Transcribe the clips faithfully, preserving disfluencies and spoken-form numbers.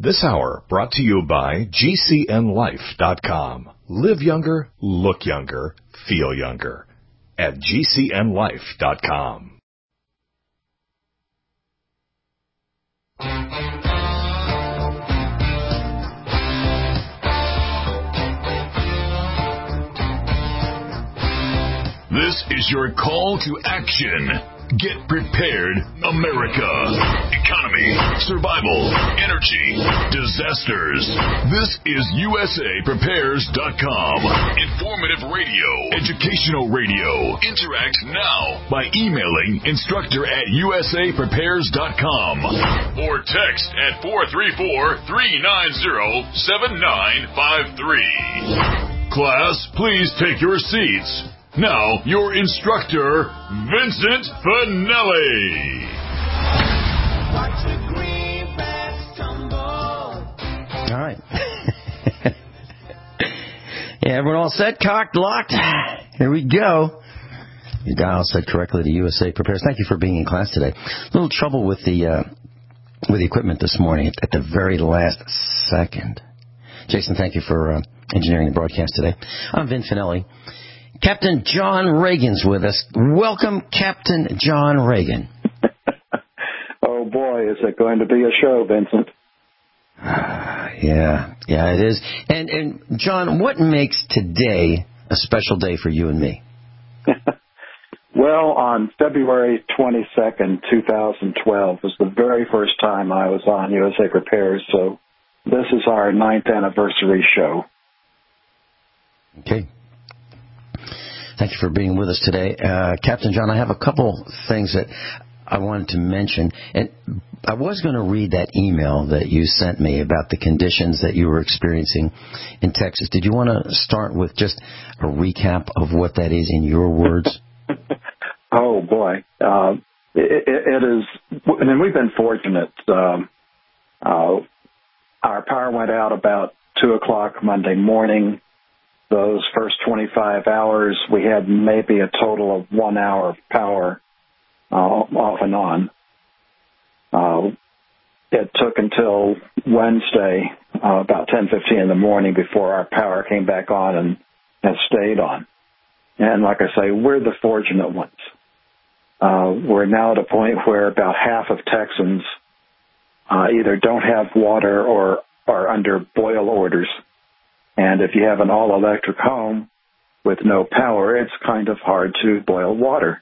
This hour brought to you by G C N life dot com. Live younger, look younger, feel younger at G C N life dot com. This is your call to action. Get prepared, America. Economy, survival, energy, disasters. This is U S A Prepares dot com. Informative radio, educational radio. Interact now by emailing instructor at U S A Prepares dot com or text at four three four, three nine zero, seven nine five three. Class, please take your seats. Now, your instructor, Vincent Finelli. Watch the greenbacks tumble. All right. Yeah, everyone all set, cocked, locked? Here we go. Your dial set correctly to U S A Prepares. Thank you for being in class today. A little trouble with the uh, with the equipment this morning at the very last second. Jason, thank you for uh, engineering the broadcast today. I'm Vin Finelli. Captain John Reagan's with us. Welcome, Captain John Reagan. Oh, boy, is it going to be a show, Vincent. yeah, yeah, it is. And, and John, what makes today a special day for you and me? Well, on February twenty-second, twenty twelve was the very first time I was on U S A Prepares, so this is our ninth anniversary show. Okay. Thank you for being with us today. Uh, Captain John, I have a couple things that I wanted to mention. And I was going to read that email that you sent me about the conditions that you were experiencing in Texas. Did you want to start with just a recap of what that is in your words? Oh, boy. Uh, it, it is, I mean, we've been fortunate. Um, uh, our power went out about two o'clock Monday morning. Those first twenty-five hours, we had maybe a total of one hour of power uh, off and on. Uh, it took until Wednesday, uh, about ten fifteen in the morning, before our power came back on and has stayed on. And like I say, we're the fortunate ones. Uh, we're now at a point where about half of Texans uh, either don't have water or are under boil orders. And if you have an all-electric home with no power, it's kind of hard to boil water.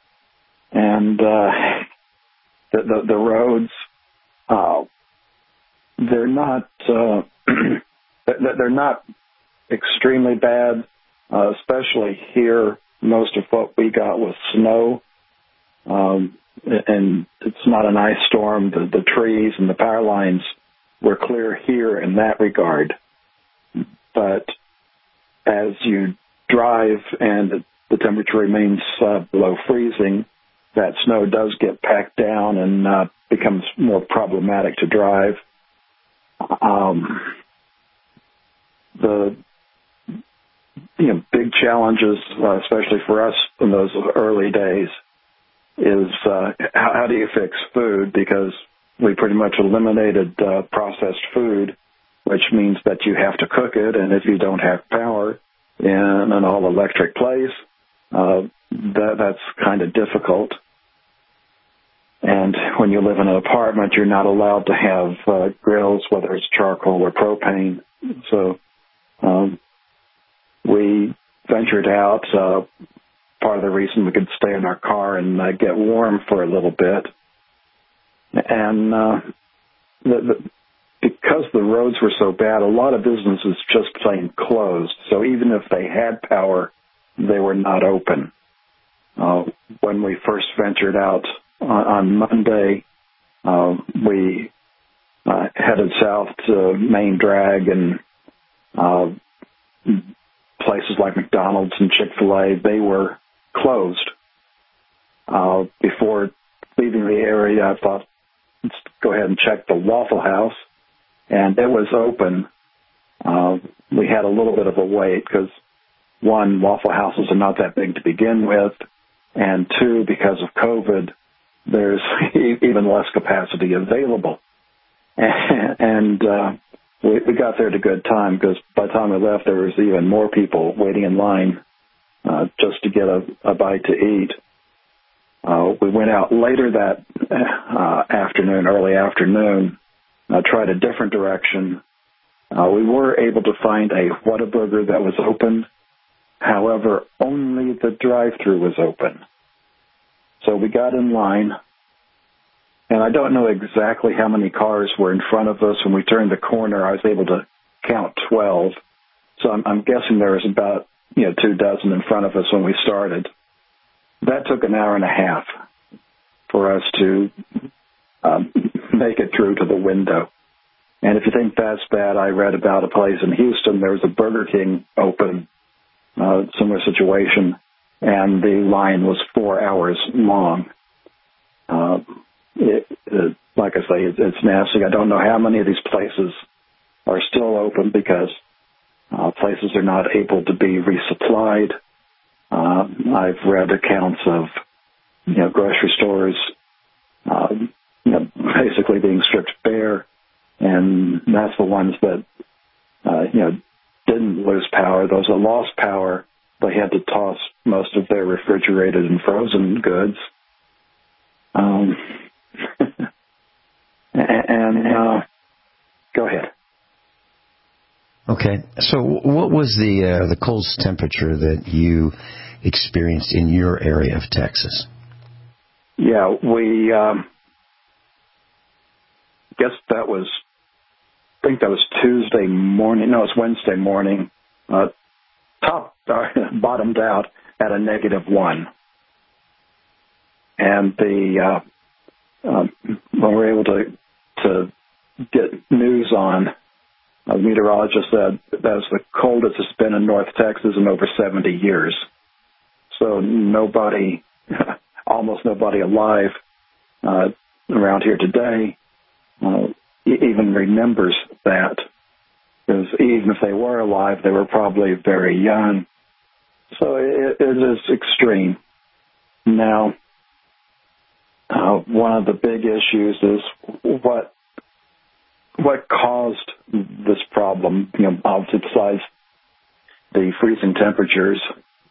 And uh, the, the, the roads, uh, they're not uh, they're not extremely bad, uh, especially here. Most of what we got was snow, um, and it's not an ice storm. The, the trees and the power lines were clear here in that regard. But as you drive and the temperature remains uh, below freezing, that snow does get packed down and uh, becomes more problematic to drive. Um, the you know, big challenges, uh, especially for us in those early days, is uh, how, how do you fix food? Because we pretty much eliminated uh, processed food, which means that you have to cook it, and if you don't have power in an all-electric place, uh, that, that's kind of difficult. And when you live in an apartment, you're not allowed to have uh, grills, whether it's charcoal or propane. So um, we ventured out. Uh, part of the reason we could stay in our car and uh, get warm for a little bit. And uh, the, the because the roads were so bad, a lot of businesses just plain closed. So even if they had power, they were not open. Uh, when we first ventured out on, on Monday, uh, we uh, headed south to Main Drag, and uh, places like McDonald's and Chick-fil-A, they were closed. Uh, before leaving the area, I thought, let's go ahead and check the Waffle House. And it was open. Uh, we had a little bit of a wait because, one, Waffle Houses are not that big to begin with, and two, because of COVID, there's even less capacity available. and, and uh, we, we got there at a good time because by the time we left, there was even more people waiting in line uh, just to get a, a bite to eat. Uh, we went out later that uh, afternoon, early afternoon, uh, tried a different direction. Uh, we were able to find a Whataburger that was open. However, only the drive-thru was open. So we got in line, and I don't know exactly how many cars were in front of us. When we turned the corner, I was able to count twelve. So I'm, I'm guessing there was about, you know, two dozen in front of us when we started. That took an hour and a half for us to um, make it through to the window. And if you think that's bad, I read about a place in Houston. There was a Burger King open, uh, similar situation, and the line was four hours long. Uh, it, it, like I say, it, it's nasty. I don't know how many of these places are still open because uh, places are not able to be resupplied. Uh, I've read accounts of, you know, grocery stores, uh, you know, basically being stripped bare, and that's the ones that, uh, you know, didn't lose power. Those that lost power, they had to toss most of their refrigerated and frozen goods. Um, and uh, go ahead. Okay. So what was the uh, the coldest temperature that you experienced in your area of Texas? Yeah, we um, guess that was, I think that was Tuesday morning. No, it was Wednesday morning. Uh, top, uh, bottomed out at a negative one. And the uh, um, when we were able to to get news on, uh, the meteorologist said that was the coldest it's been in North Texas in over seventy years. So nobody, almost nobody alive uh, around here today uh, even remembers that. Because even if they were alive, they were probably very young. So it, it is extreme. Now, uh, one of the big issues is what what caused this problem. You know, obviously besides the freezing temperatures,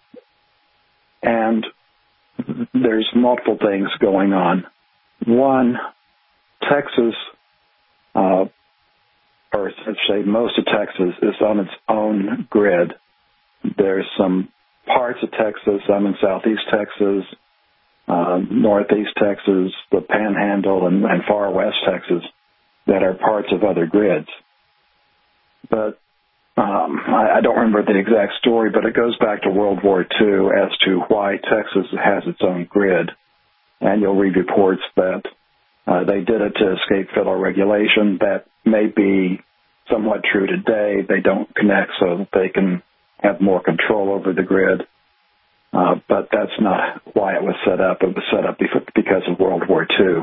and there's multiple things going on. One, Texas, uh, or let's say most of Texas, is on its own grid. There's some parts of Texas, some in southeast Texas, uh, northeast Texas, the Panhandle, and, and far west Texas that are parts of other grids. But um, I, I don't remember the exact story, but it goes back to World War Two as to why Texas has its own grid. And you'll read reports that uh, they did it to escape federal regulation. That may be somewhat true today. They don't connect so that they can have more control over the grid. Uh, but that's not why it was set up. It was set up because of World War Two.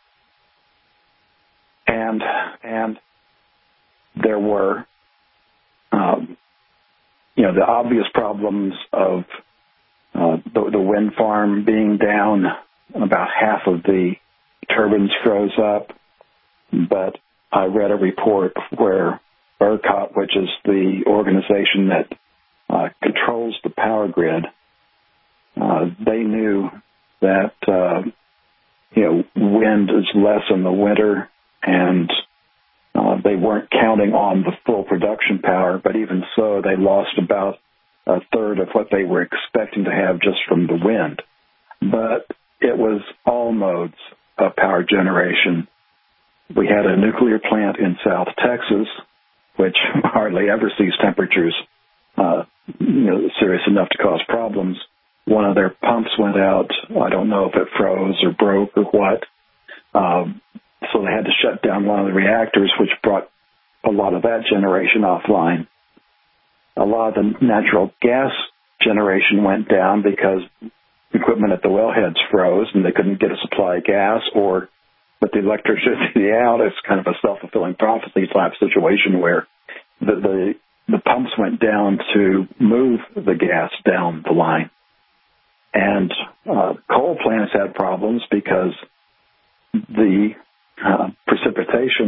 And, and there were, um, you know, the obvious problems of uh, the, the wind farm being down. About half of the turbines froze up. But I read a report where ERCOT, which is the organization that uh, controls the power grid, uh, they knew that, uh, you know, wind is less in the winter, and uh, they weren't counting on the full production power, but even so, they lost about a third of what they were expecting to have just from the wind. But it was all modes of power generation. We had a nuclear plant in South Texas, which hardly ever sees temperatures uh, you know, serious enough to cause problems. One of their pumps went out. I don't know if it froze or broke or what. Um, so they had to shut down one of the reactors, which brought a lot of that generation offline. A lot of the natural gas generation went down because equipment at the wellheads froze and they couldn't get a supply of gas, or with the electricity out, it's kind of a self-fulfilling prophecy type situation where the, the, the pumps went down to move the gas down the line. And uh, coal plants had problems because the uh, precipitation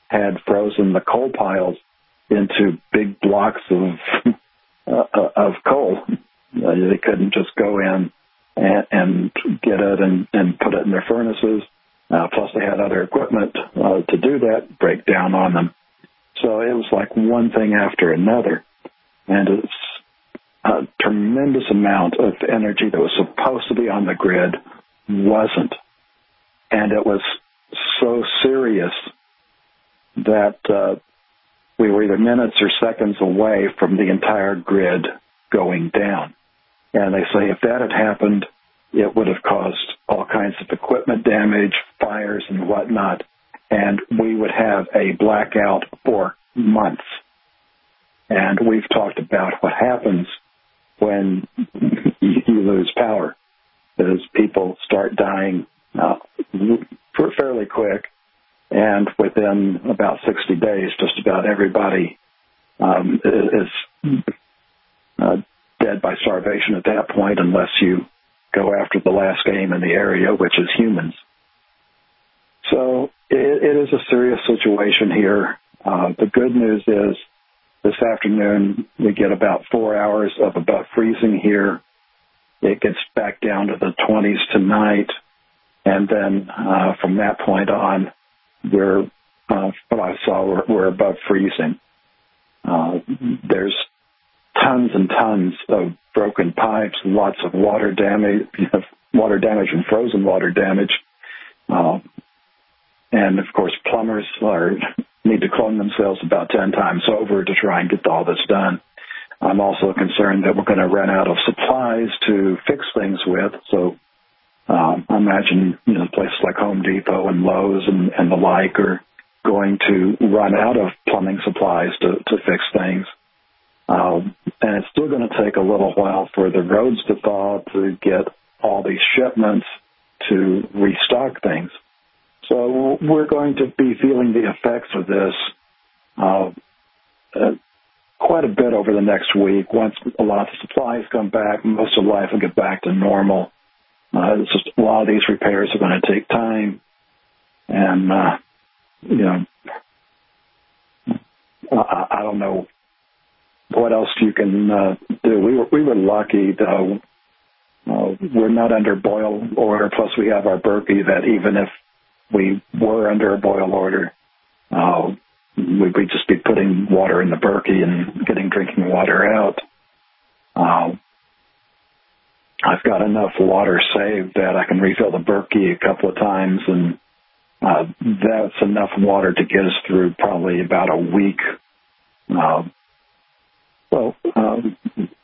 had frozen the coal piles into big blocks of uh, of coal. Uh, they couldn't just go in and, and get it and, and put it in their furnaces. Uh, plus, they had other equipment uh, to do that, break down on them. So it was like one thing after another. And it's a tremendous amount of energy that was supposed to be on the grid wasn't. And it was so serious that uh, we were either minutes or seconds away from the entire grid going down. And they say if that had happened, it would have caused all kinds of equipment damage, fires, and whatnot, and we would have a blackout for months. And we've talked about what happens when you lose power, is people start dying uh, fairly quick, and within about sixty days, just about everybody um, is uh, dead by starvation at that point, unless you go after the last game in the area, which is humans. So it, it is a serious situation here. Uh, the good news is this afternoon we get about four hours of above freezing here. It gets back down to the twenties tonight, and then uh, from that point on, we're, uh, what I saw, we're, we're above freezing. Uh, there's tons and tons of broken pipes, lots of water damage, you know, water damage and frozen water damage. Uh, and, of course, plumbers are, need to clone themselves about ten times over to try and get all this done. I'm also concerned that we're going to run out of supplies to fix things with. So um, I imagine, you know, places like Home Depot and Lowe's and, and the like are going to run out of plumbing supplies to, to fix things. Um, and it's still going to take a little while for the roads to thaw to get all these shipments to restock things. So we're going to be feeling the effects of this uh, uh, quite a bit over the next week. Once a lot of supplies come back, most of life will get back to normal. Uh, it's just a lot of these repairs are going to take time. And, uh, you know, I, I don't know what else you can uh, do. We were, we were lucky, though. Uh, we're not under boil order, plus we have our Berkey that even if we were under a boil order, uh, we'd just be putting water in the Berkey and getting drinking water out. Uh, I've got enough water saved that I can refill the Berkey a couple of times, and uh, that's enough water to get us through probably about a week. Uh, Well, um,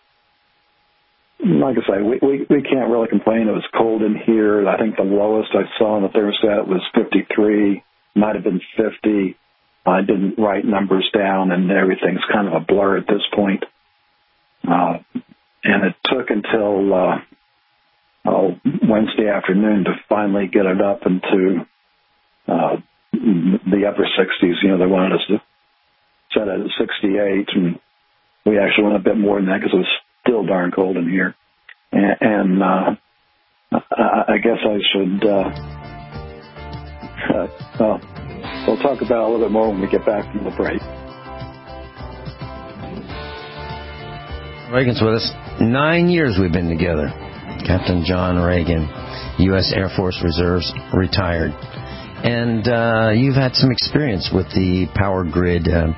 like I say, we, we, we can't really complain. It was cold in here. I think the lowest I saw on the thermostat was fifty-three, might have been fifty. I didn't write numbers down, and everything's kind of a blur at this point. Uh, and it took until uh, uh, Wednesday afternoon to finally get it up into uh, the upper sixties. You know, they wanted us to set it at sixty-eight, and we actually went a bit more than that because it was still darn cold in here. And, and uh, I, I guess I should, uh, uh, well, we'll talk about it a little bit more when we get back from the break. Reagan's with us. Nine years we've been together. Captain John Reagan, U S Air Force Reserves, retired. And uh, you've had some experience with the power grid uh,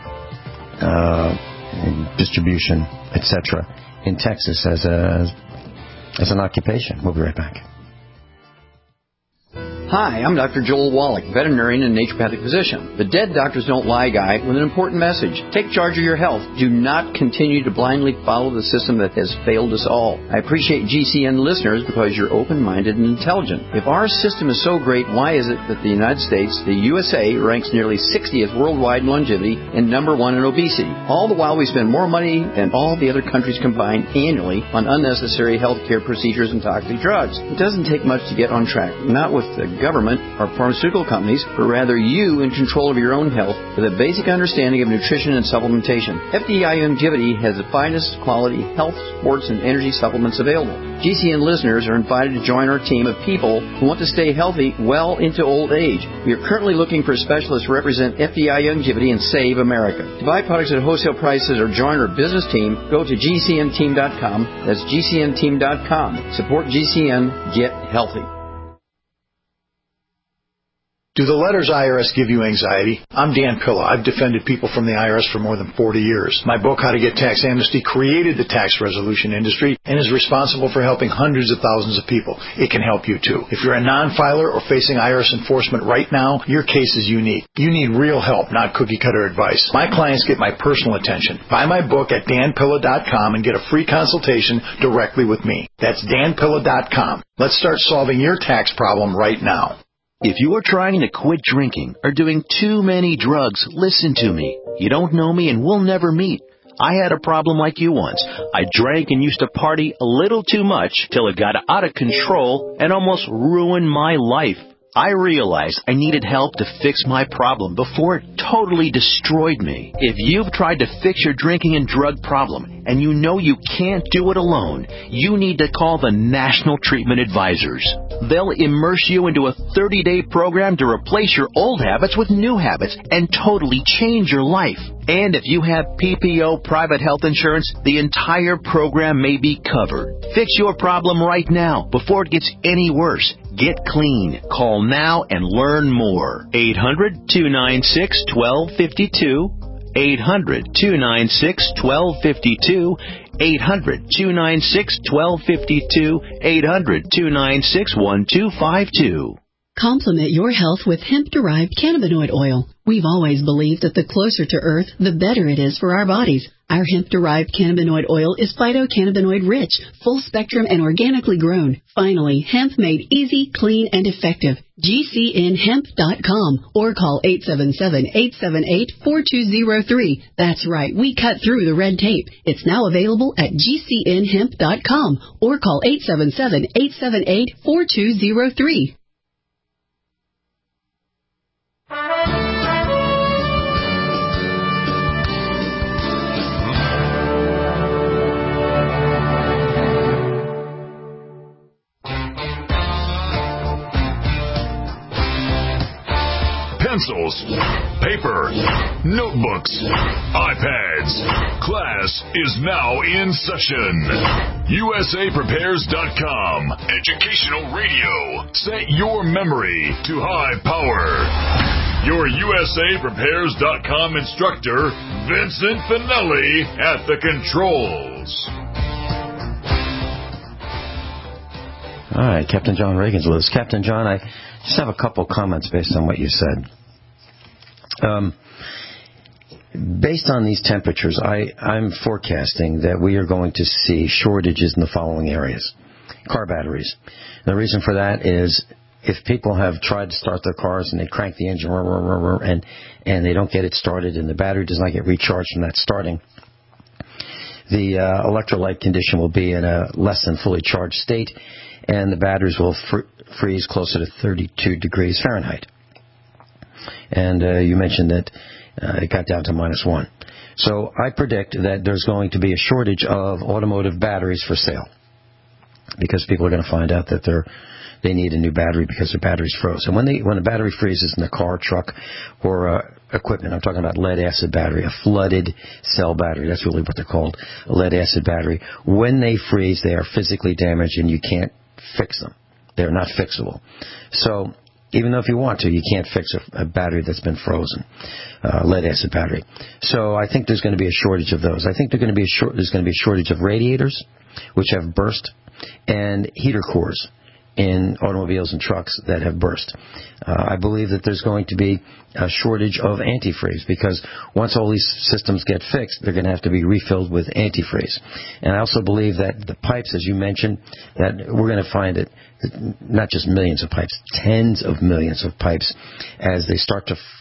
uh, distribution, et cetera, in Texas as a as an occupation. We'll be right back. Hi, I'm Doctor Joel Wallach, veterinarian and naturopathic physician. The Dead Doctors Don't Lie guy with an important message. Take charge of your health. Do not continue to blindly follow the system that has failed us all. I appreciate G C N listeners because you're open-minded and intelligent. If our system is so great, why is it that the United States, the U S A, ranks nearly sixtieth worldwide in longevity and number one in obesity? All the while we spend more money than all the other countries combined annually on unnecessary health care procedures and toxic drugs. It doesn't take much to get on track, not with the government or pharmaceutical companies, but rather you in control of your own health with a basic understanding of nutrition and supplementation. F D I Youngevity has the finest quality health, sports, and energy supplements available. G C N listeners are invited to join our team of people who want to stay healthy well into old age. We are currently looking for specialists to represent F D I Youngevity and Save America. To buy products at wholesale prices or join our business team, go to G C N team dot com. That's G C N team dot com. Support G C N. Get healthy. Do the letters I R S give you anxiety? I'm Dan Pilla. I've defended people from the I R S for more than forty years. My book, How to Get Tax Amnesty, created the tax resolution industry and is responsible for helping hundreds of thousands of people. It can help you, too. If you're a non-filer or facing I R S enforcement right now, your case is unique. You need real help, not cookie-cutter advice. My clients get my personal attention. Buy my book at Dan Pilla dot com and get a free consultation directly with me. That's Dan Pilla dot com. Let's start solving your tax problem right now. If you are trying to quit drinking or doing too many drugs, listen to me. You don't know me and we'll never meet. I had a problem like you once. I drank and used to party a little too much till it got out of control and almost ruined my life. I realized I needed help to fix my problem before it totally destroyed me. If you've tried to fix your drinking and drug problem and you know you can't do it alone, you need to call the National Treatment Advisors. They'll immerse you into a thirty-day program to replace your old habits with new habits and totally change your life. And if you have P P O private health insurance, the entire program may be covered. Fix your problem right now before it gets any worse. Get clean. Call now and learn more. eight hundred, two nine six, one two five two. eight hundred, two nine six, one two five two. eight hundred, two nine six, one two five two. eight hundred, two nine six, one two five two. Complement your health with hemp-derived cannabinoid oil. We've always believed that the closer to Earth, the better it is for our bodies. Our hemp-derived cannabinoid oil is phytocannabinoid-rich, full-spectrum, and organically grown. Finally, hemp made easy, clean, and effective. G C N hemp dot com or call eight seven seven, eight seven eight, four two zero three. That's right, we cut through the red tape. It's now available at G C N hemp dot com or call eight seven seven, eight seven eight, four two zero three. Pencils, paper, notebooks, iPads. Class is now in session. U S A Prepares dot com. Educational radio. Set your memory to high power. Your U S A Prepares dot com instructor, Vincent Finelli, at the controls. All right, Captain John Reagan's with us. Captain John, I just have a couple comments based on what you said. Um, based on these temperatures, I, I'm forecasting that we are going to see shortages in the following areas. Car batteries. The reason for that is if people have tried to start their cars and they crank the engine and, and they don't get it started and the battery does not get recharged from that starting, the uh, electrolyte condition will be in a less than fully charged state, and the batteries will fr- freeze closer to thirty-two degrees Fahrenheit. And uh, you mentioned that uh, it got down to minus one. So I predict that there's going to be a shortage of automotive batteries for sale because people are going to find out that they're they need a new battery because their battery's froze. And when they when a battery freezes in a car, truck, or uh, equipment, I'm talking about lead-acid battery, a flooded cell battery. That's really what they're called, a lead-acid battery. When they freeze, they are physically damaged and you can't fix them. They're not fixable. So even though if you want to, you can't fix a, a battery that's been frozen, uh, lead-acid battery. So I think there's going to be a shortage of those. I think there's going to be a short, there's going to be a shortage of radiators, which have burst, and heater cores in automobiles and trucks that have burst. Uh, I believe that there's going to be a shortage of antifreeze because once all these systems get fixed, they're going to have to be refilled with antifreeze. And I also believe that the pipes, as you mentioned, that we're going to find it, not just millions of pipes, tens of millions of pipes, as they start to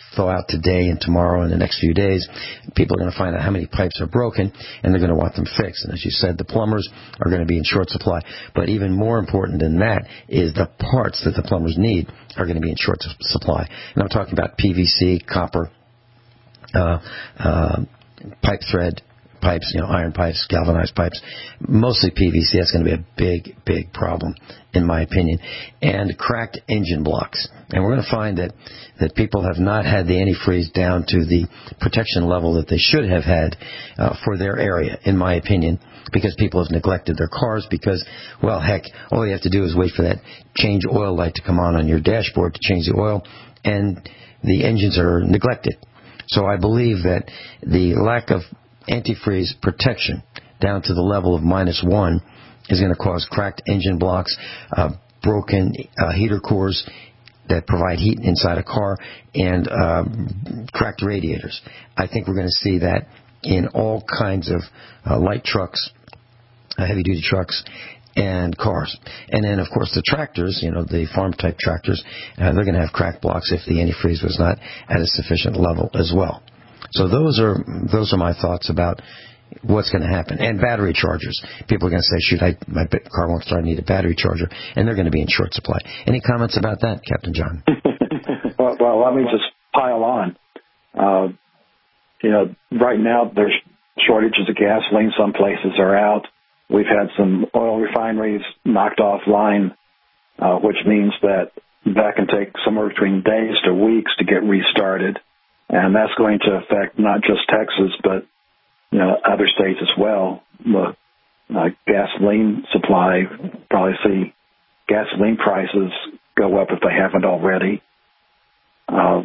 thaw out today and tomorrow and the next few days. People are going to find out how many pipes are broken, and they're going to want them fixed. And as you said, the plumbers are going to be in short supply. But even more important than that is the parts that the plumbers need are going to be in short supply. And I'm talking about P V C, copper, uh, uh, pipe thread pipes, you know, iron pipes, galvanized pipes, mostly P V C. That's going to be a big, big problem, in my opinion. And cracked engine blocks. And we're going to find that, that people have not had the antifreeze down to the protection level that they should have had uh, for their area, in my opinion, because people have neglected their cars because, well, heck, all you have to do is wait for that change oil light to come on on your dashboard to change the oil, and the engines are neglected. So I believe that the lack of antifreeze protection down to the level of minus one is going to cause cracked engine blocks, uh, broken uh, heater cores that provide heat inside a car, and uh, cracked radiators. I think we're going to see that in all kinds of uh, light trucks, uh, heavy-duty trucks, and cars. And then, of course, the tractors, you know, the farm-type tractors, uh, they're going to have cracked blocks if the antifreeze was not at a sufficient level as well. So those are those are my thoughts about what's going to happen. And battery chargers. People are going to say, shoot, I, my car won't start, I need a battery charger. And they're going to be in short supply. Any comments about that, Captain John? well, well, let me just pile on. Uh, you know, right now there's shortages of gasoline. Some places are out. We've had some oil refineries knocked offline, uh, which means that that can take somewhere between days to weeks to get restarted. And that's going to affect not just Texas, but, you know, other states as well. The uh, gasoline supply, probably see gasoline prices go up if they haven't already. Uh,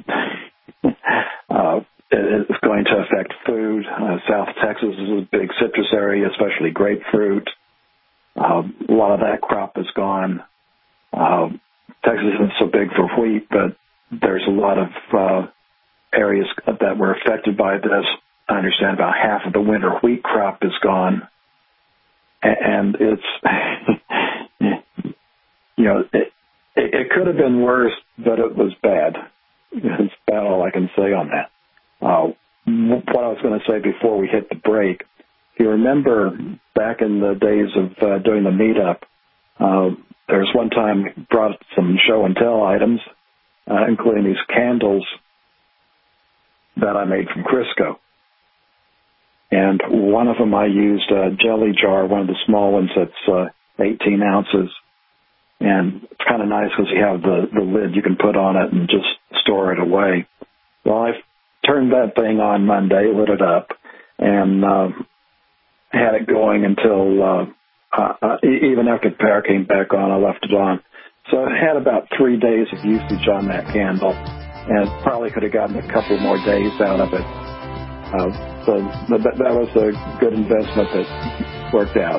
uh, it, it's going to affect food. Uh, South Texas is a big citrus area, especially grapefruit. Uh, a lot of that crop is gone. Uh, Texas isn't so big for wheat, but there's a lot of uh, areas that were affected by this. I understand about half of the winter wheat crop is gone. And it's, you know, it, it, it could have been worse, but it was bad. It's about all I can say on that. Uh, what I was going to say before we hit the break, if you remember back in the days of uh, doing the meetup, uh, there was one time we brought some show and tell items, uh, including these candles that I made from Crisco. And one of them I used a jelly jar, one of the small ones that's uh, eighteen ounces. And it's kind of nice because you have the, the lid you can put on it and just store it away. Well, I turned that thing on Monday, lit it up, and uh, had it going until uh, uh, even after the power came back on, I left it on. So I had about three days of usage on that candle, and probably could have gotten a couple more days out of it. Uh, so that, that was a good investment that worked out.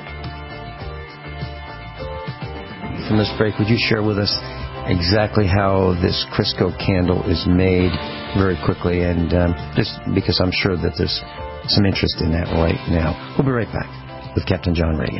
From this break, would you share with us exactly how this Crisco candle is made very quickly? And um, just because I'm sure that there's some interest in that right now. We'll be right back with Captain John Reagan.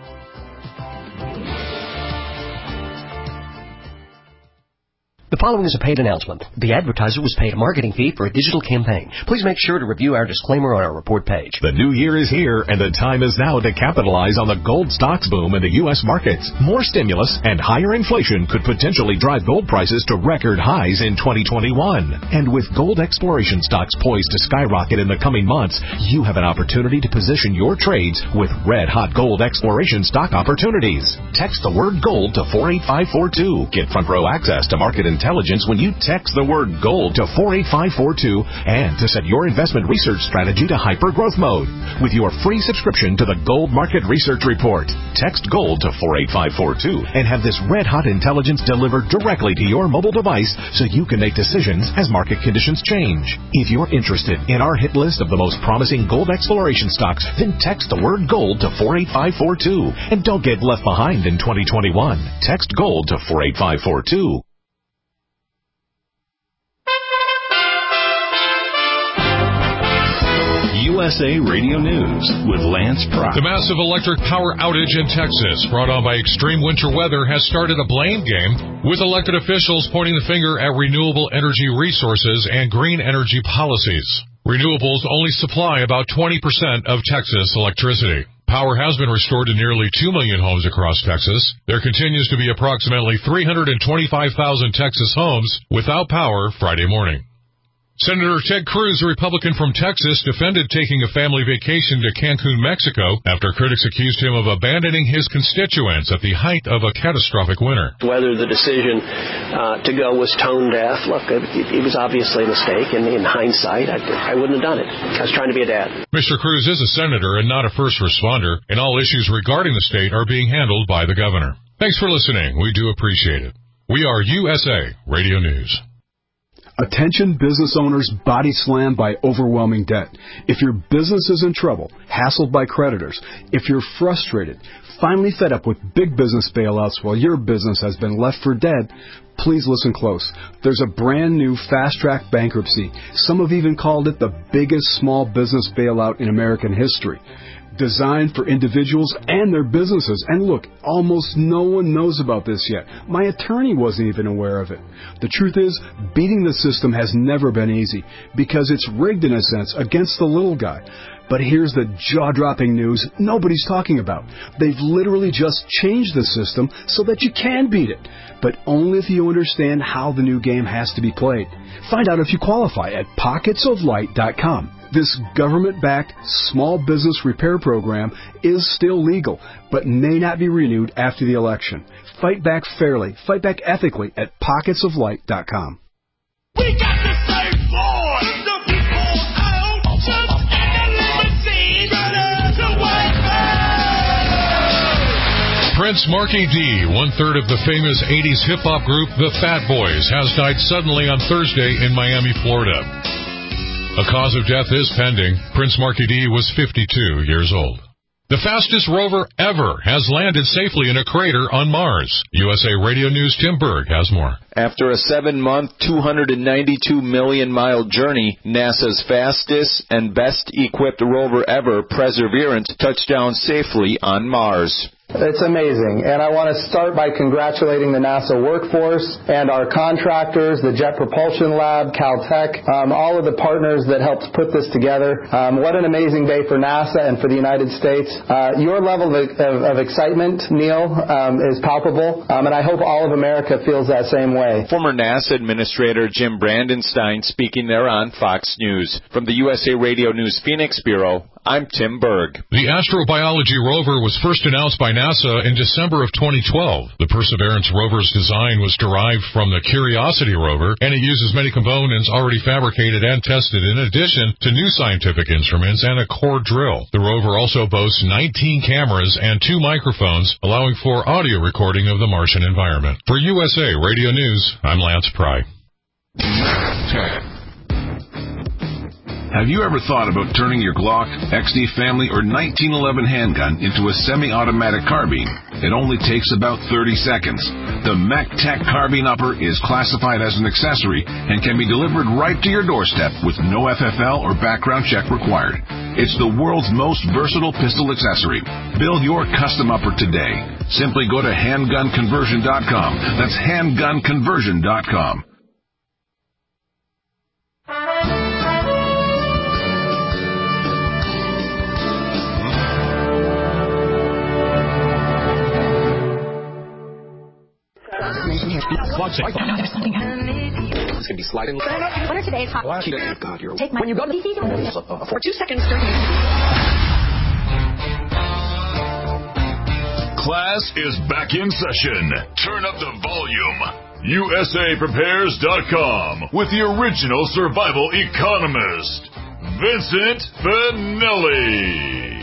The following is a paid announcement. The advertiser was paid a marketing fee for a digital campaign. Please make sure to review our disclaimer on our report page. The new year is here, and the time is now to capitalize on the gold stocks boom in the U S markets. More stimulus and higher inflation could potentially drive gold prices to record highs in twenty twenty-one. And with gold exploration stocks poised to skyrocket in the coming months, you have an opportunity to position your trades with red-hot gold exploration stock opportunities. Text the word gold to four eight five four two. Get front row access to market intelligence Intelligence when you text the word gold to four eight five four two and to set your investment research strategy to hyper growth mode with your free subscription to the Gold Market Research Report. Text gold to four eight five four two and have this red hot intelligence delivered directly to your mobile device so you can make decisions as market conditions change. If you're interested in our hit list of the most promising gold exploration stocks, then text the word gold to four eight five four two and don't get left behind in twenty twenty-one. Text gold to four eight five four two. S A Radio News with Lance Pry. The massive electric power outage in Texas brought on by extreme winter weather has started a blame game, with elected officials pointing the finger at renewable energy resources and green energy policies. Renewables only supply about twenty percent of Texas electricity. Power has been restored to nearly two million homes across Texas. There continues to be approximately three hundred twenty-five thousand Texas homes without power Friday morning. Senator Ted Cruz, a Republican from Texas, defended taking a family vacation to Cancun, Mexico, after critics accused him of abandoning his constituents at the height of a catastrophic winter. Whether the decision uh, to go was tone deaf, look, it, it was obviously a mistake, and in hindsight, I, I wouldn't have done it. I was trying to be a dad. Mister Cruz is a senator and not a first responder, and all issues regarding the state are being handled by the governor. Thanks for listening. We do appreciate it. We are U S A Radio News. Attention business owners body slammed by overwhelming debt. If your business is in trouble, hassled by creditors, if you're frustrated, finally fed up with big business bailouts while your business has been left for dead, please listen close. There's a brand new fast-track bankruptcy. Some have even called it the biggest small business bailout in American history. Designed for individuals and their businesses. And look, almost no one knows about this yet. My attorney wasn't even aware of it. The truth is, beating the system has never been easy, because it's rigged in a sense against the little guy. But here's the jaw-dropping news nobody's talking about. They've literally just changed the system so that you can beat it, but only if you understand how the new game has to be played. Find out if you qualify at pockets of light dot com. This government-backed small business repair program is still legal, but may not be renewed after the election. Fight back fairly, fight back ethically at pockets of light dot com. We got to save more! The people out! Just and the limousine ready to wait there! Prince Marky D, one-third of the famous eighties hip-hop group The Fat Boys, has died suddenly on Thursday in Miami, Florida. A cause of death is pending. Prince Marky D was fifty-two years old. The fastest rover ever has landed safely in a crater on Mars. U S A Radio News' Tim Berg has more. After a seven-month, two hundred ninety-two million mile journey, NASA's fastest and best-equipped rover ever, Perseverance, touched down safely on Mars. It's amazing, and I want to start by congratulating the NASA workforce and our contractors, the Jet Propulsion Lab, Caltech, um, all of the partners that helped put this together. Um, what an amazing day for NASA and for the United States. Uh, your level of, of, of excitement, Neil, um, is palpable, um, and I hope all of America feels that same way. Former NASA Administrator Jim Brandenstein speaking there on Fox News. From the U S A Radio News Phoenix Bureau, I'm Tim Berg. The astrobiology rover was first announced by NASA in December of twenty twelve. The Perseverance rover's design was derived from the Curiosity rover, and it uses many components already fabricated and tested, in addition to new scientific instruments and a core drill. The rover also boasts nineteen cameras and two microphones, allowing for audio recording of the Martian environment. For U S A Radio News, I'm Lance Pry. Have you ever thought about turning your Glock, X D Family, or nineteen eleven handgun into a semi-automatic carbine? It only takes about thirty seconds. The MacTac Carbine Upper is classified as an accessory and can be delivered right to your doorstep with no F F L or background check required. It's the world's most versatile pistol accessory. Build your custom upper today. Simply go to handgun conversion dot com. That's handgun conversion dot com. It's gonna be sliding. What are today's hot? Oh, God, you're take my when you go to the P C for two seconds. Class is back in session. Turn up the volume. U S A Prepares dot com with the original survival economist, Vincent Finelli.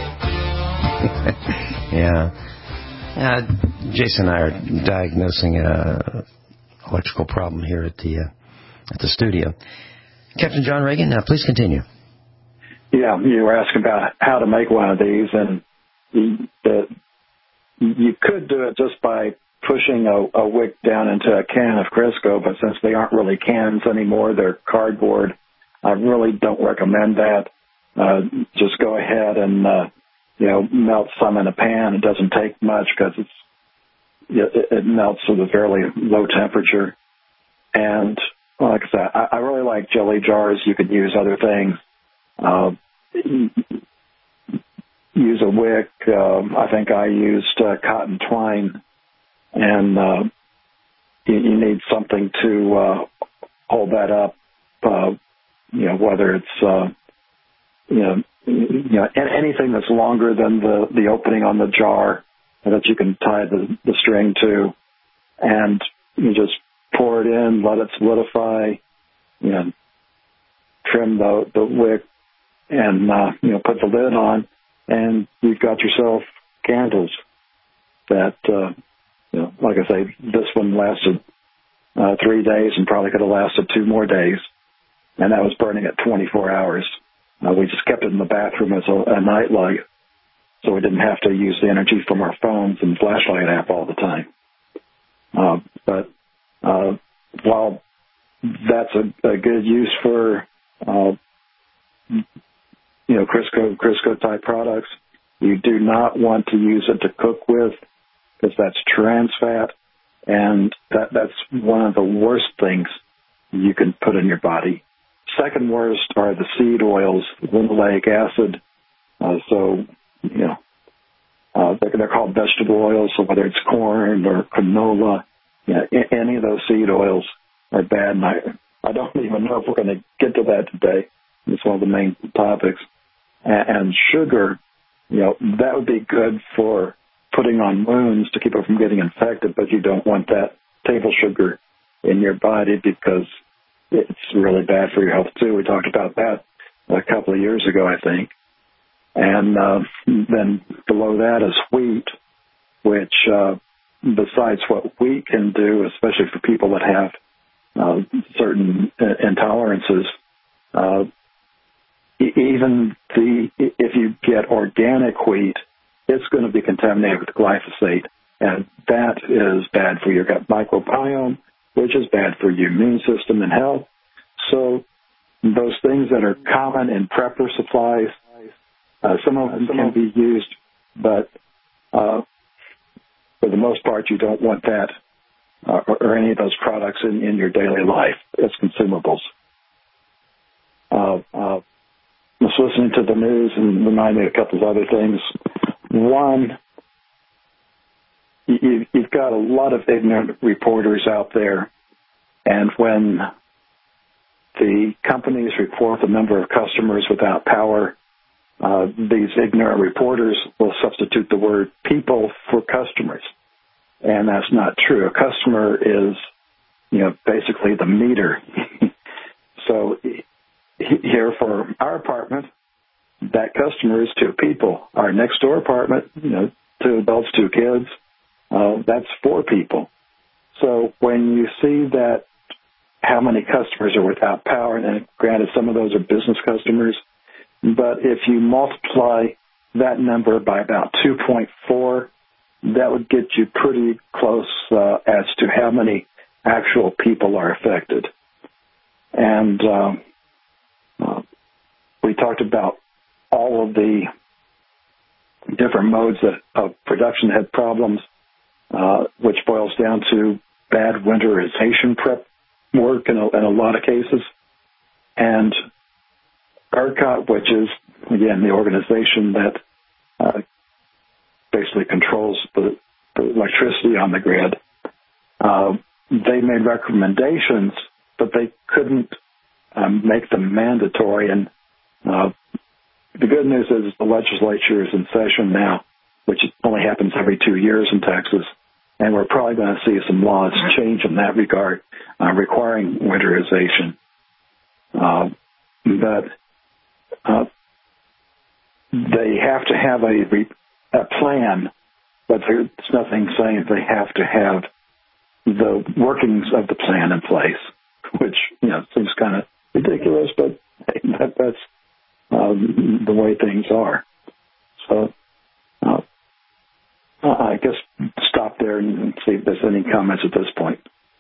Yeah. Uh, Jason and I are diagnosing an electrical problem here at the uh, at the studio. Captain John Reagan, now please continue. Yeah, you were asking about how to make one of these, and you, uh, you could do it just by pushing a, a wick down into a can of Crisco, but since they aren't really cans anymore, they're cardboard, I really don't recommend that. uh, just go ahead and, uh, you know, melt some in a pan. It doesn't take much because it's, it, it melts at a fairly low temperature. And like I said, I, I really like jelly jars. You could use other things. Uh, use a wick. Um, I think I used uh, cotton twine. And uh, you, you need something to uh, hold that up, uh, you know, whether it's, uh, you know, you know, anything that's longer than the, the opening on the jar that you can tie the, the string to. And you just pour it in, let it solidify, you know, trim the, the wick, and, uh, you know, put the lid on, and you've got yourself candles that, uh, you know, like I say, this one lasted uh, three days and probably could have lasted two more days, and that was burning at twenty-four hours. Uh, we just kept it in the bathroom as a, a night light, so we didn't have to use the energy from our phones and flashlight app all the time. Uh, but uh, while that's a, a good use for, uh, you know, Crisco, Crisco type products, you do not want to use it to cook with, because that's trans fat, and that, that's one of the worst things you can put in your body. Second worst are the seed oils, linoleic acid. Uh, so, you know, uh, they're, they're called vegetable oils, so whether it's corn or canola, you know, any of those seed oils are bad. And I, I don't even know if we're going to get to that today. It's one of the main topics. And, and sugar, you know, that would be good for putting on wounds to keep it from getting infected, but you don't want that table sugar in your body because it's really bad for your health too. We talked about that a couple of years ago, I think. And uh, then below that is wheat, which uh, besides what wheat can do, especially for people that have uh, certain intolerances, uh, even the if you get organic wheat, it's going to be contaminated with glyphosate, and that is bad for your gut microbiome, which is bad for your immune system and health. So those things that are common in prepper supplies, uh, some of them can be used, but uh, for the most part, you don't want that uh, or, or any of those products in, in your daily life as consumables. Uh, uh, I was listening to the news and reminded me of a couple of other things. One, you, you've got a lot of ignorant reporters out there, and when the companies report the number of customers without power, uh, these ignorant reporters will substitute the word people for customers, and that's not true. A customer is, you know, basically the meter. So here for our apartment, that customer is two people. Our next door apartment, you know, two adults, two kids, uh, that's four people. So when you see that how many customers are without power, and granted some of those are business customers, but if you multiply that number by about two point four, that would get you pretty close uh, as to how many actual people are affected. And uh, uh, we talked about all of the different modes that, of production had problems, uh, which boils down to bad winterization prep work in a, in a lot of cases. And ERCOT, which is, again, the organization that uh, basically controls the, the electricity on the grid, uh, they made recommendations, but they couldn't um, make them mandatory. And uh, the good news is the legislature is in session now, which only happens every two years in Texas, and we're probably going to see some laws change in that regard, uh, requiring winterization. Uh, but uh, they have to have a, re- a plan, but there's nothing saying they have to have the workings of the plan in place, which, you know, seems kind of ridiculous, but hey, that, that's um, the way things are. So uh, I guess stop there and see if there's any comments at this point.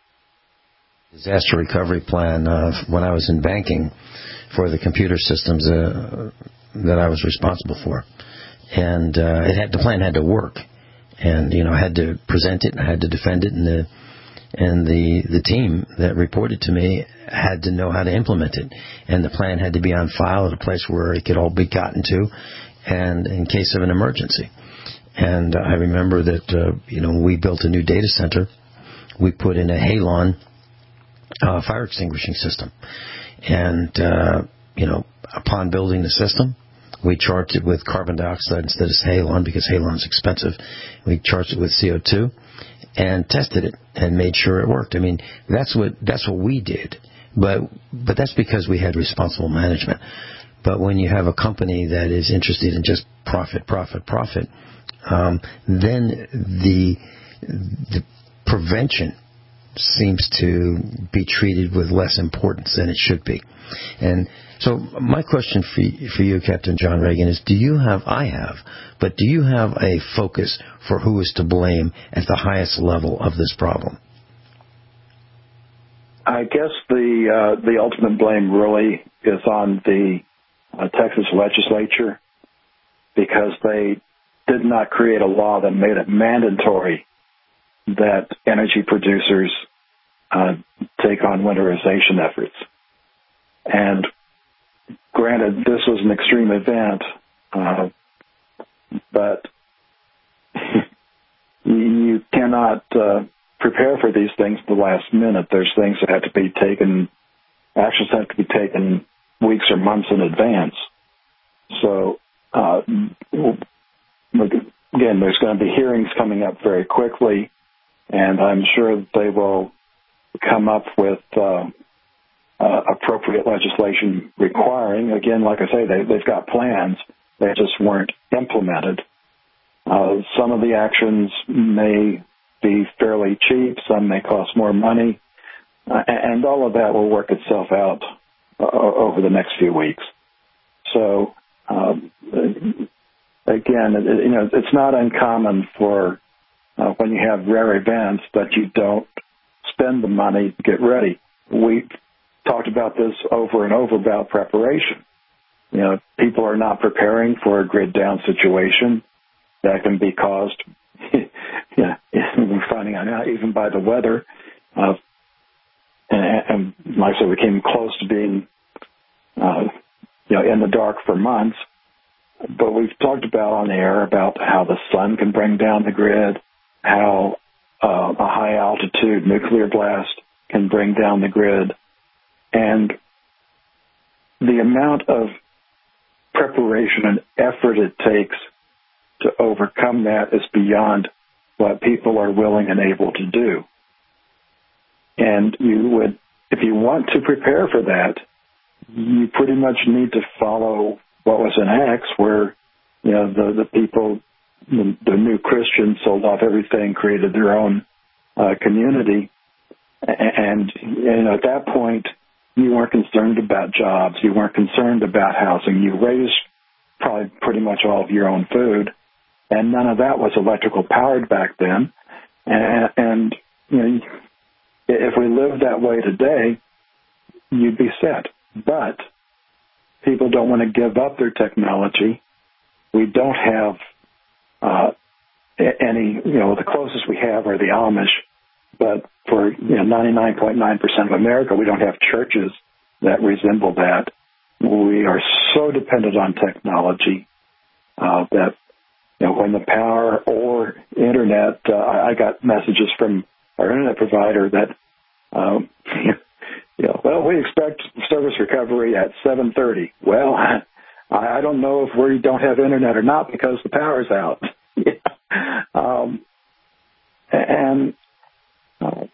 Disaster recovery plan. Uh, when I was in banking for the computer systems, uh, that I was responsible for, and uh, it had the plan had to work, and you know I had to present it, and I had to defend it, and the and the the team that reported to me had to know how to implement it, and the plan had to be on file at a place where it could all be gotten to, and in case of an emergency. And uh, I remember that uh, you know when we built a new data center, we put in a Halon uh, fire extinguishing system, and uh, you know upon building the system, we charged it with carbon dioxide instead of halon because halon is expensive. We charged it with C O two and tested it and made sure it worked. I mean, that's what that's what we did, but but that's because we had responsible management. But when you have a company that is interested in just profit, profit, profit, um, then the the prevention seems to be treated with less importance than it should be. And so my question for you, for you, Captain John Reagan, is do you have, I have, but do you have a focus for who is to blame at the highest level of this problem? I guess the uh, the ultimate blame really is on the uh, Texas legislature, because they did not create a law that made it mandatory that energy producers uh, take on winterization efforts. And granted, this was an extreme event, uh, but you cannot uh, prepare for these things at the last minute. There's things that have to be taken, actions have to be taken weeks or months in advance. So, uh, again, there's going to be hearings coming up very quickly, and I'm sure that they will come up with uh, uh, appropriate legislation requiring, again, like I say, they, they've got plans. They just weren't implemented. Uh, some of the actions may be fairly cheap. Some may cost more money. Uh, and all of that will work itself out uh, over the next few weeks. So, um, again, it, you know, it's not uncommon for uh, when you have rare events that you don't spend the money to get ready. We've talked about this over and over about preparation. You know, people are not preparing for a grid down situation that can be caused, yeah, we're finding out now, even by the weather. Uh, and, and like I said, we came close to being, uh, you know, in the dark for months. But we've talked about on the air about how the sun can bring down the grid, how uh, a high altitude nuclear blast can bring down the grid, and the amount of preparation and effort it takes to overcome that is beyond what people are willing and able to do. And you would, if you want to prepare for that, you pretty much need to follow what was in Acts, where, you know, the, the people, the, the new Christians sold off everything, created their own uh, community. And, you know, at that point, you weren't concerned about jobs. You weren't concerned about housing. You raised probably pretty much all of your own food. And none of that was electrical powered back then. And, and you know, if we lived that way today, you'd be set. But people don't want to give up their technology. We don't have uh, any, you know, the closest we have are the Amish. But for, you know, ninety-nine point nine percent of America, we don't have churches that resemble that. We are so dependent on technology uh, that, you know, when the power or internet, uh, I got messages from our internet provider that, um, you know, well, we expect service recovery at seven thirty. Well, I, I don't know if we don't have internet or not because the power's out. um, and uh,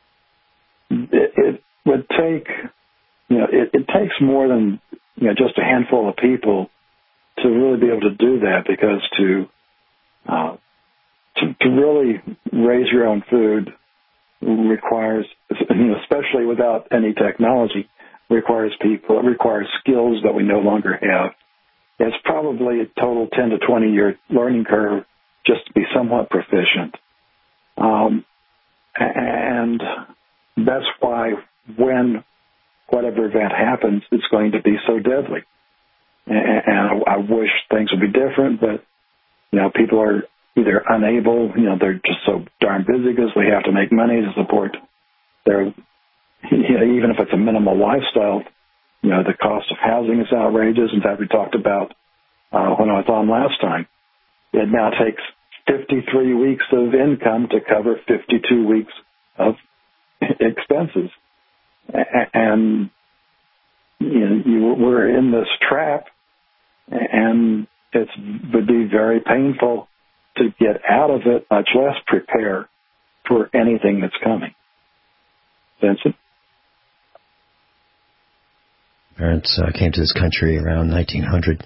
it, it would take, you know, it, it takes more than, you know, just a handful of people to really be able to do that, because to Uh, to, to really raise your own food requires, you know, especially without any technology, requires people, it requires skills that we no longer have. It's probably a total ten to twenty year learning curve just to be somewhat proficient. Um, and that's why when whatever event happens, it's going to be so deadly. And I wish things would be different, but, you know, people are either unable, you know, they're just so darn busy because we have to make money to support their, you know, even if it's a minimal lifestyle, you know, the cost of housing is outrageous. In fact, we talked about uh, when I was on last time, it now takes fifty-three weeks of income to cover fifty-two weeks of expenses. And, you know, you, we're in this trap, and it would be very painful to get out of it, much less prepare for anything that's coming. Vincent? Parents uh, came to this country around nineteen hundred,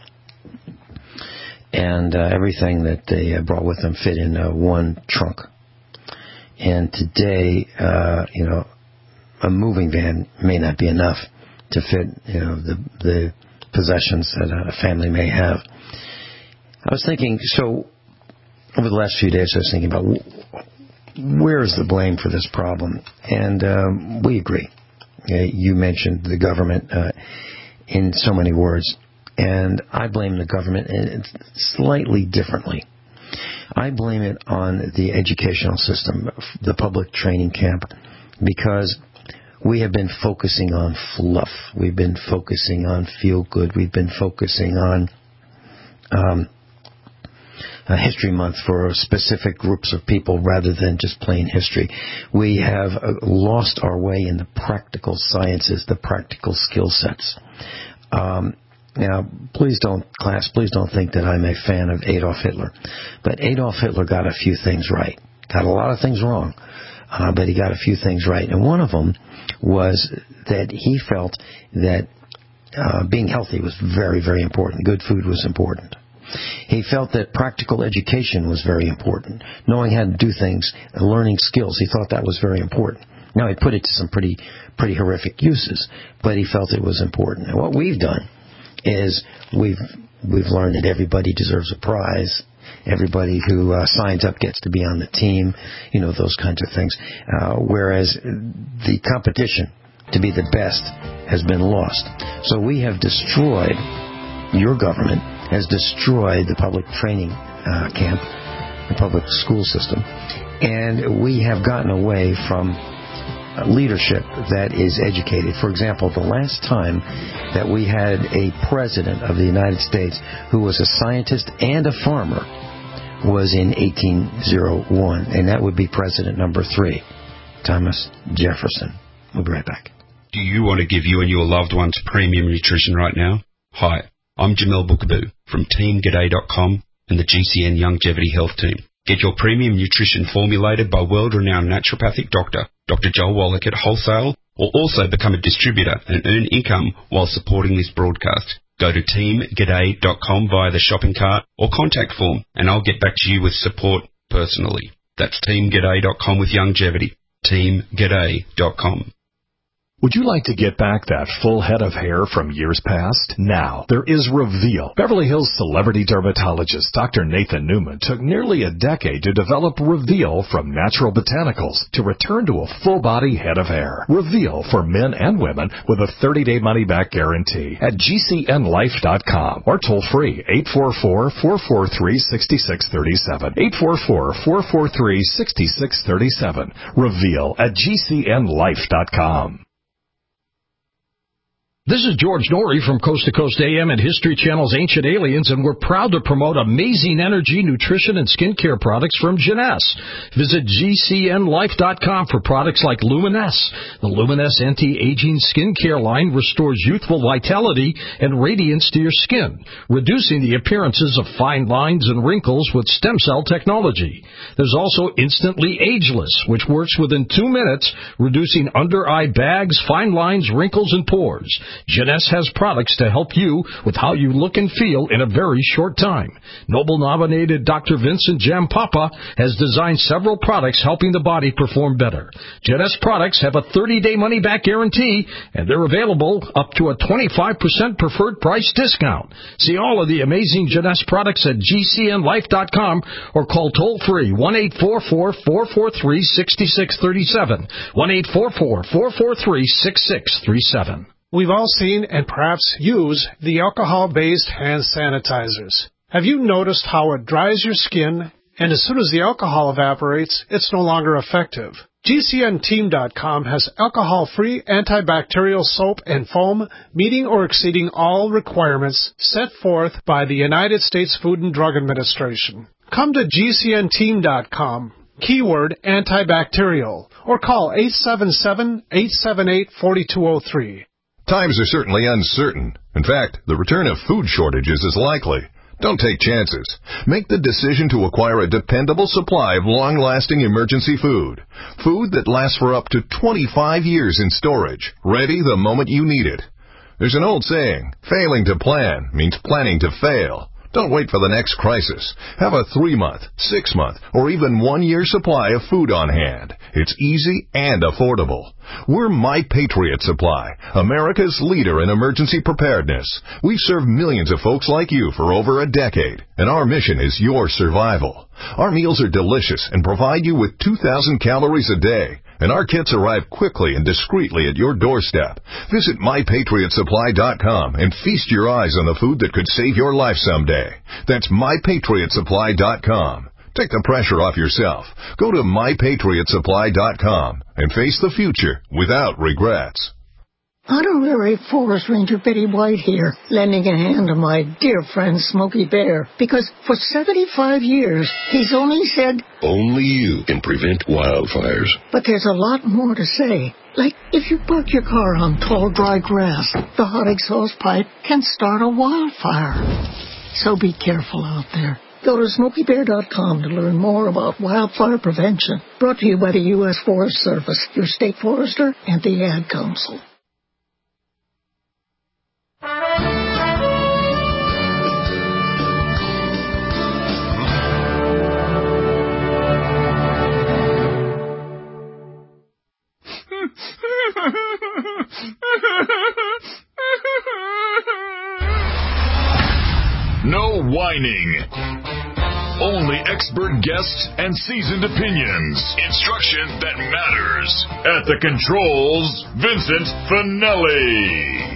and uh, everything that they uh, brought with them fit in uh, one trunk. And today, uh, you know, a moving van may not be enough to fit, you know, the the possessions that a family may have. I was thinking, so over the last few days, I was thinking about where is the blame for this problem, and um, we agree. You mentioned the government uh, in so many words, and I blame the government slightly differently. I blame it on the educational system, the public training camp, because we have been focusing on fluff. We've been focusing on feel good. We've been focusing on um, a history month for specific groups of people rather than just plain history. We have uh, lost our way in the practical sciences, the practical skill sets. Um, now, please don't, class, please don't think that I'm a fan of Adolf Hitler. But Adolf Hitler got a few things right. Got a lot of things wrong, uh, but he got a few things right. And one of them was that he felt that uh, being healthy was very, very important. Good food was important. He felt that practical education was very important. Knowing how to do things, learning skills, he thought that was very important. Now, he put it to some pretty pretty horrific uses, but he felt it was important. And what we've done is we've we've learned that everybody deserves a prize. Everybody who uh, signs up gets to be on the team, you know, those kinds of things. Uh, whereas the competition to be the best has been lost. So we have destroyed, your government has destroyed the public training uh, camp, the public school system, and we have gotten away from leadership that is educated. For example, the last time that we had a president of the United States who was a scientist and a farmer was in eighteen oh one, and that would be president number three, Thomas Jefferson. We'll be right back. Do you want to give you and your loved ones premium nutrition right now? Hi, I'm Jamel Bookaboo from Team G'day dot com and the G C N Longevity Health Team. Get your premium nutrition formulated by world-renowned naturopathic doctor, Doctor Joel Wallach at wholesale, or also become a distributor and earn income while supporting this broadcast. Go to Team G'day dot com via the shopping cart or contact form, and I'll get back to you with support personally. That's Team G'day dot com with longevity. Team G'day dot com. Would you like to get back that full head of hair from years past? Now, there is Reveal. Beverly Hills celebrity dermatologist Doctor Nathan Newman took nearly a decade to develop Reveal from natural botanicals to return to a full-body head of hair. Reveal for men and women with a thirty-day money-back guarantee at G C N life dot com or toll-free eight four four, four four three, six six three seven. eight four four, four four three, six six three seven. Reveal at G C N life dot com. This is George Norrie from Coast to Coast A M and History Channel's Ancient Aliens, and we're proud to promote amazing energy, nutrition, and skincare products from Jeunesse. Visit G C N life dot com for products like Luminesse. The Luminesse anti-aging skincare line restores youthful vitality and radiance to your skin, reducing the appearances of fine lines and wrinkles with stem cell technology. There's also Instantly Ageless, which works within two minutes, reducing under-eye bags, fine lines, wrinkles, and pores. Jeunesse has products to help you with how you look and feel in a very short time. Nobel-nominated Doctor Vincent Jampapa has designed several products helping the body perform better. Jeunesse products have a thirty-day money-back guarantee, and they're available up to a twenty-five percent preferred price discount. See all of the amazing Jeunesse products at G C N life dot com or call toll-free one eight four four, four four three, six six three seven, one eight four four, four four three, six six three seven. We've all seen and perhaps use the alcohol-based hand sanitizers. Have you noticed how it dries your skin, and as soon as the alcohol evaporates, it's no longer effective? G C N Team dot com has alcohol-free antibacterial soap and foam meeting or exceeding all requirements set forth by the United States Food and Drug Administration. Come to G C N Team dot com, keyword antibacterial, or call eight seven seven, eight seven eight, four two zero three. Times are certainly uncertain. In fact, the return of food shortages is likely. Don't take chances. Make the decision to acquire a dependable supply of long-lasting emergency food. Food that lasts for up to twenty-five years in storage, ready the moment you need it. There's an old saying, failing to plan means planning to fail. Don't wait for the next crisis. Have a three-month, six-month, or even one-year supply of food on hand. It's easy and affordable. We're My Patriot Supply, America's leader in emergency preparedness. We've served millions of folks like you for over a decade, and our mission is your survival. Our meals are delicious and provide you with two thousand calories a day, and our kits arrive quickly and discreetly at your doorstep. Visit my patriot supply dot com and feast your eyes on the food that could save your life someday. That's my patriot supply dot com. Take the pressure off yourself. Go to my patriot supply dot com and face the future without regrets. Honorary Forest Ranger Betty White here, lending a hand to my dear friend Smokey Bear, because for seventy-five years, he's only said, only you can prevent wildfires. But there's a lot more to say. Like, if you park your car on tall, dry grass, the hot exhaust pipe can start a wildfire. So be careful out there. Go to smokey bear dot com to learn more about wildfire prevention. Brought to you by the U S Forest Service, your state forester, and the Ad Council. No whining. Only expert guests and seasoned opinions. Instruction that matters. At the controls, Vincent Finelli.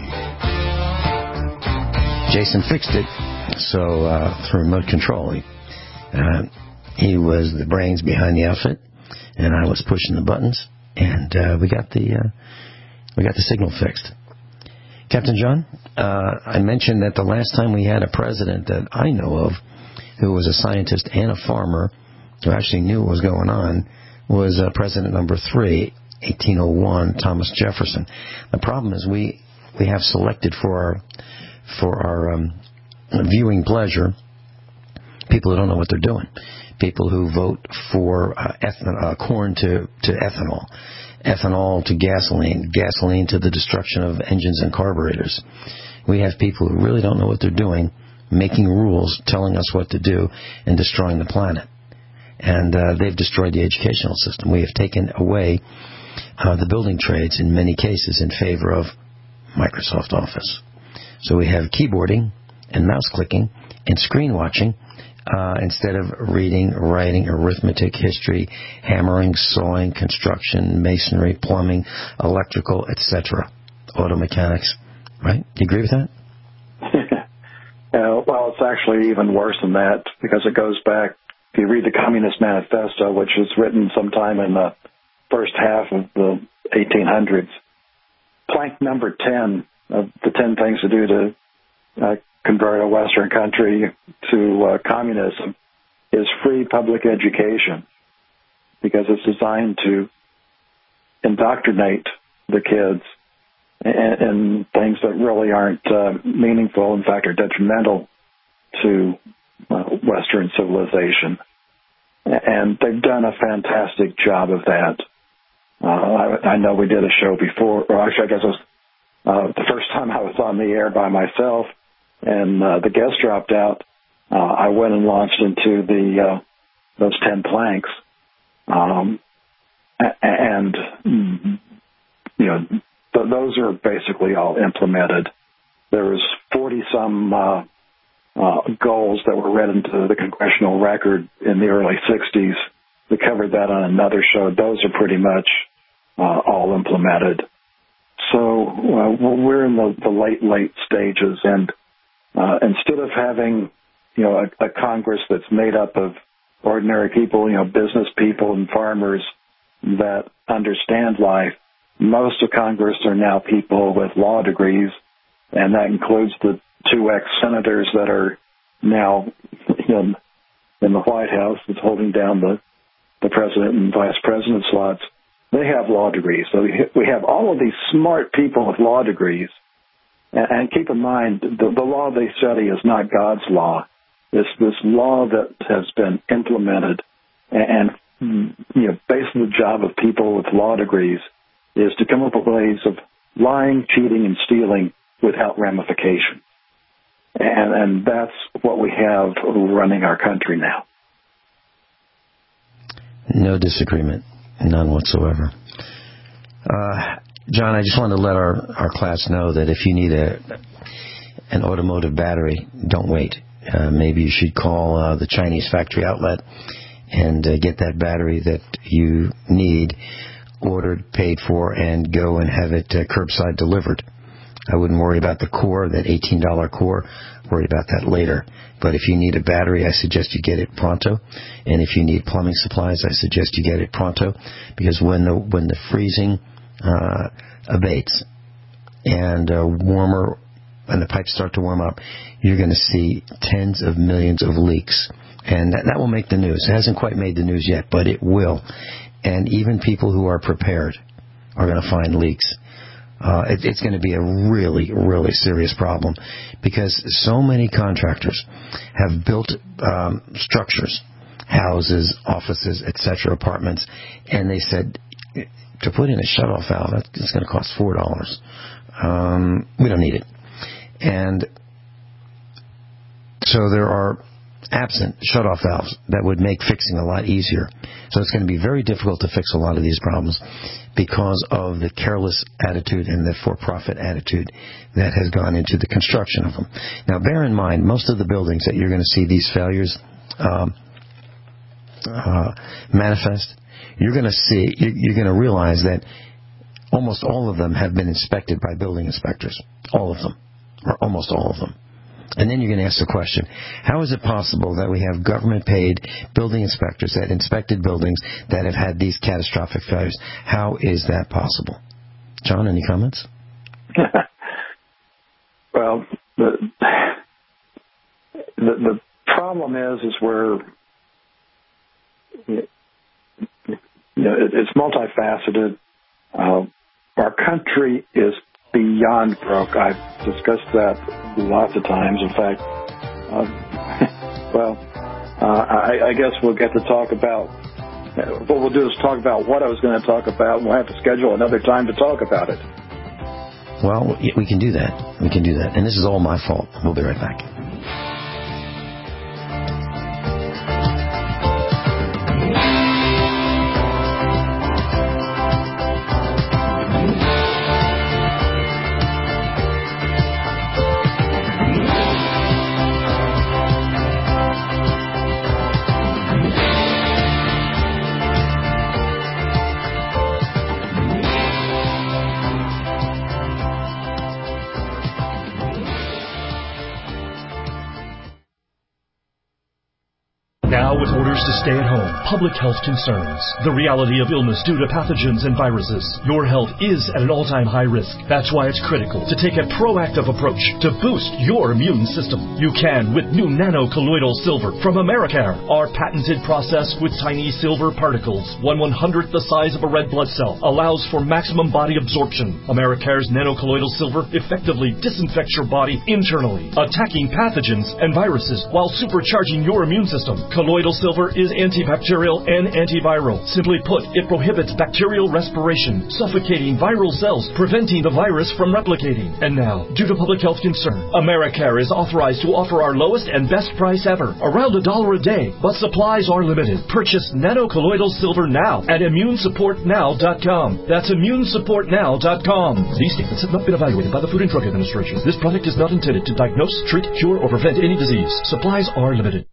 Jason fixed it, so uh, through remote control, he, uh, he was the brains behind the outfit, and I was pushing the buttons, and uh, we got the uh, we got the signal fixed. Captain John, uh, I mentioned that the last time we had a president that I know of who was a scientist and a farmer who actually knew what was going on was uh, President number three, eighteen oh one, Thomas Jefferson. The problem is we we have selected for our for our um, viewing pleasure people who don't know what they're doing, people who vote for uh, ethan- uh, corn to, to ethanol, ethanol to gasoline, gasoline to the destruction of engines and carburetors. We have people who really don't know what they're doing, making rules, telling us what to do, and destroying the planet. And uh, they've destroyed the educational system. We have taken away uh, the building trades in many cases in favor of Microsoft Office. So we have keyboarding and mouse clicking and screen watching uh, instead of reading, writing, arithmetic, history, hammering, sawing, construction, masonry, plumbing, electrical, et cetera. Auto mechanics. Right? Do you agree with that? uh, well, it's actually even worse than that because it goes back, if you read the Communist Manifesto, which was written sometime in the first half of the eighteen hundreds, plank number ten of the ten things to do to uh, convert a Western country to uh, communism is free public education, because it's designed to indoctrinate the kids in, in things that really aren't uh, meaningful, in fact are detrimental to uh, Western civilization. And they've done a fantastic job of that. Uh, I, I know we did a show before, or actually I guess it was uh, the first time I was on the air by myself, and uh, the guest dropped out. Uh, I went and launched into the uh, those ten planks, um, and you know th- those are basically all implemented. There was forty some uh, uh, goals that were read into the congressional record in the early sixties. We covered that on another show. Those are pretty much uh, all implemented. so uh, we're in the, the late, late stages, and uh, instead of having, you know, a, a Congress that's made up of ordinary people, you know, business people and farmers that understand life, most of Congress are now people with law degrees, and that includes the two ex-senators that are now in, in the White House that's holding down the, the president and vice president slots. They have law degrees. So we have all of these smart people with law degrees. And, and keep in mind, the, the law they study is not God's law. It's this law that has been implemented, and, and you know, basically the job of people with law degrees is to come up with ways of lying, cheating, and stealing without ramification. And, and that's what we have running our country now. No disagreement. None whatsoever. Uh, John, I just wanted to let our, our class know that if you need a an automotive battery, don't wait. Uh, maybe you should call uh, the Chinese factory outlet and uh, get that battery that you need ordered, paid for, and go and have it uh, curbside delivered. I wouldn't worry about the core, that eighteen dollars core. Worry about that later. But if you need a battery, I suggest you get it pronto. And if you need plumbing supplies, I suggest you get it pronto. Because when the when the freezing uh, abates and uh, warmer, and the pipes start to warm up, you're going to see tens of millions of leaks. And that, that will make the news. It hasn't quite made the news yet, but it will. And even people who are prepared are going to find leaks. Uh, it, it's going to be a really, really serious problem because so many contractors have built um, structures, houses, offices, et cetera, apartments, and they said to put in a shutoff valve, it's going to cost four dollars. Um, we don't need it. And so there are absent shutoff valves that would make fixing a lot easier. So it's going to be very difficult to fix a lot of these problems because of the careless attitude and the for-profit attitude that has gone into the construction of them. Now, bear in mind, most of the buildings that you're going to see these failures um, uh, manifest, you're going to see, you're going to realize that almost all of them have been inspected by building inspectors. All of them, or almost all of them. And then you're going to ask the question, how is it possible that we have government-paid building inspectors that inspected buildings that have had these catastrophic failures? How is that possible? John, any comments? Well, the, the the problem is, is where you know, it's multifaceted. Uh, our country is beyond broke. I've discussed that lots of times. In fact, uh, well, uh, I, I guess we'll get to talk about, what we'll do is talk about what I was going to talk about, and we'll have to schedule another time to talk about it. Well, we can do that. We can do that. And this is all my fault. We'll be right back. Now, with orders to stay at home, public health concerns, the reality of illness due to pathogens and viruses, your health is at an all-time high risk. That's why it's critical to take a proactive approach to boost your immune system. You can with new nano-colloidal silver from Americare. Our patented process with tiny silver particles, one one-hundredth the size of a red blood cell, allows for maximum body absorption. Americare's nano-colloidal silver effectively disinfects your body internally, attacking pathogens and viruses while supercharging your immune system. Colloidal silver is antibacterial and antiviral. Simply put, it prohibits bacterial respiration, suffocating viral cells, preventing the virus from replicating. And now, due to public health concern, Americare is authorized to offer our lowest and best price ever, around a dollar a day, but supplies are limited. Purchase nano-colloidal silver now at immune support now dot com. That's immune support now dot com. These statements have not been evaluated by the Food and Drug Administration. This product is not intended to diagnose, treat, cure, or prevent any disease. Supplies are limited.